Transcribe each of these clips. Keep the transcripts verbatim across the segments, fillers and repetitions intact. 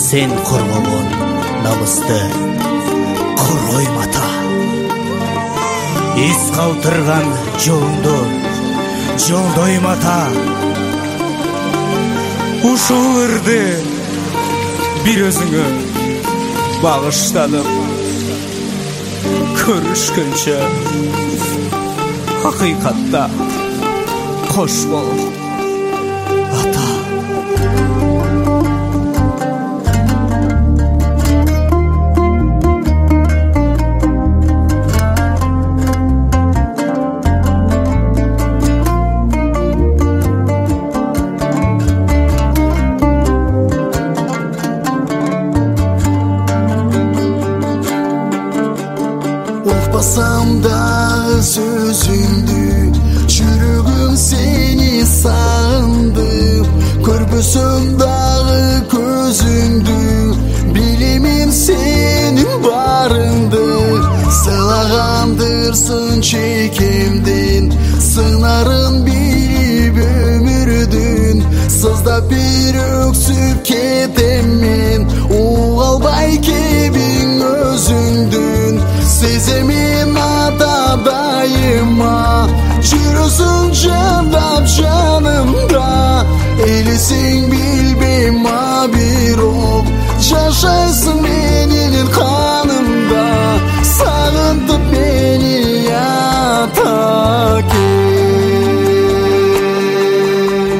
Sen korgobon namысты коргойм ата. Эс калтырган жолуңду жолдойм ата. Ушул ырды бир өзүңө багыштадым. Көрүшкөнчө хакыйкатта кош бол ата. Unutmasam da sözündü, жүрөгүм seni sağındı. Көрбөсөм дагы көзүңдү, билимим senin барыңды. Сылагандырсың чекемден, сыңарын билип өмүрдүн. Сыздап бир өксүп кетем мен, угалбай кебиң өзүңдүн. Сеземин ата дайыма, жүрөсүң жандап жанымда. Элесиң билбейм а бирок, жашайсың менин канымда. Сагынтып мени ата кел.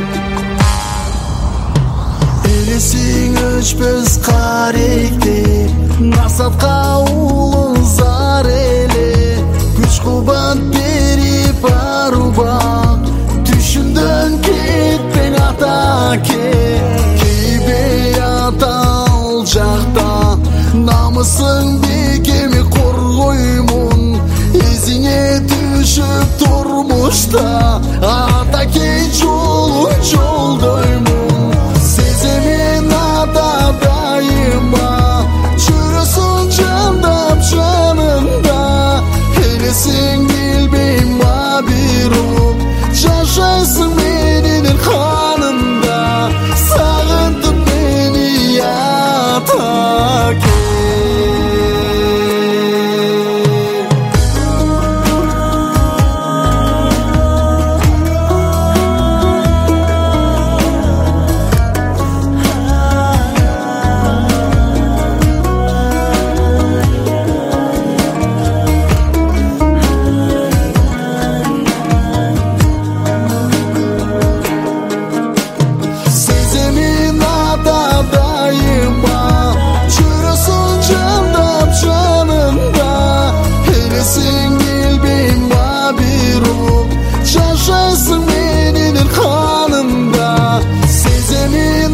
Элесиң өчпөс каректе, насатка улуу зар эле. Күч кубат берип арубак, түшүндөн кетпең ата ке. Кейбей ата ал жакта, намысың бекеми коргоймун. Эзиңе түшүп турмушта, ата ке жолун жолдоймун. Сеземин ата дайыма, жүрөсүң жандап жанымда. Элесиң билбейм а бирок, жашайсың менин канымда. Сагынтып мени ата кел. Сеземин ата дайыма, жүрөсүң жандап жанымда. Элесиң билбейм а бирок, жашайсың менин канымда. Сеземин